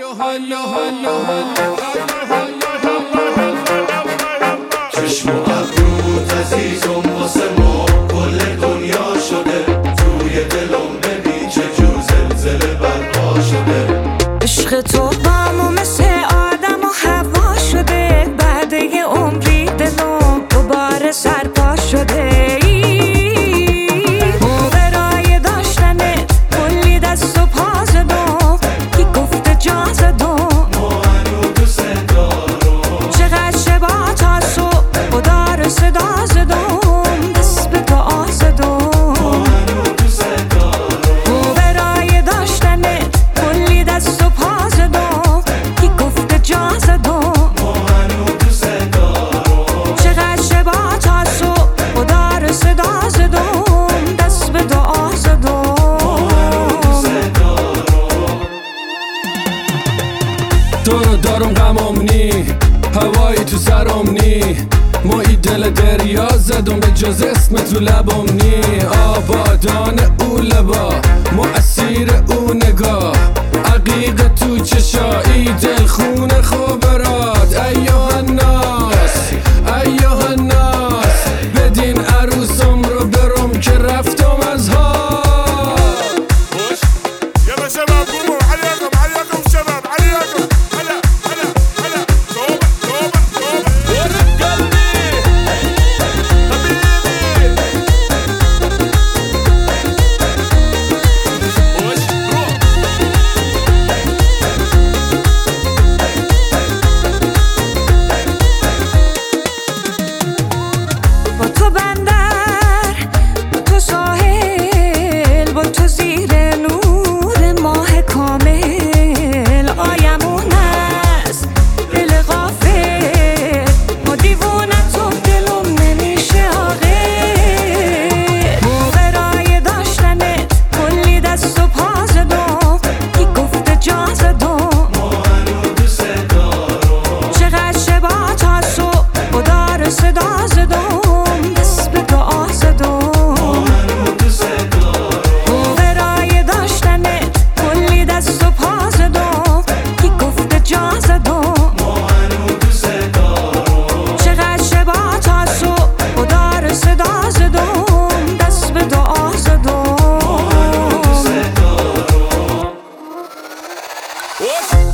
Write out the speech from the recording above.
چشم و ابروت عزیزم واسه ما کل دنیا شده، توی دلم ببین چه جور زلزله برپا شده. عشق تو بامو مثل آدم و هوا شده، بعد یه عمری دلم دوباره سرپا شده. برای داشتنت کلی دست و پا زدم، کی گفته جا زدم، ما هنو دوست دارم. چقدر شبا تا صبح خدا رو صدا زدم، دست به دعا زدم. ما هنو دوست دارم. برای داشتنت کلی دست و پا زدم، کی گفته جا زدم، ما هنو دوست دارم. چقدر شبا تا صبح خدا رو صدا زدم، دست به دعا زدم. تو رو دارم غمم نی، هوایی تو سرم نی، ما ای دل دریا زدم به جز اسم تو لبم نی. آبادان او لبا، ما اسیر او نگاه، عقیق تو چشایی، دل خونه خوبرات. ایوه الناس ایوه الناس، بدین عروسم رو برم که رفتم از ها. يلا شباب قوموا عليكم عليكم شباب عليكم. هلا هلا هلا توبة توبة توبة ورد قلبي حبيبي. وش روح با تو بندر، با تو ساحل، با تو زیر نور ماه کامل. آیمون است دل غافل، ما دیوونه تو دلم نمیشه عاقل. برای داشتنت کلی دست و پا زدم، کی گفته جا زدم، ما هنو دوست دارم. چقدر شبا تا صبح خدا رو صدا زدم، دست به دعا زدم. ما هنو دوست دارم. برای داشتنت کلی دست و پا زدم، کی گفته جا زدم، ما هنو دوست دارم. چقدر شبا تا صبح خدا رو صدا زدم، دست به دعا زدم. ما هنو دوست دارم. وش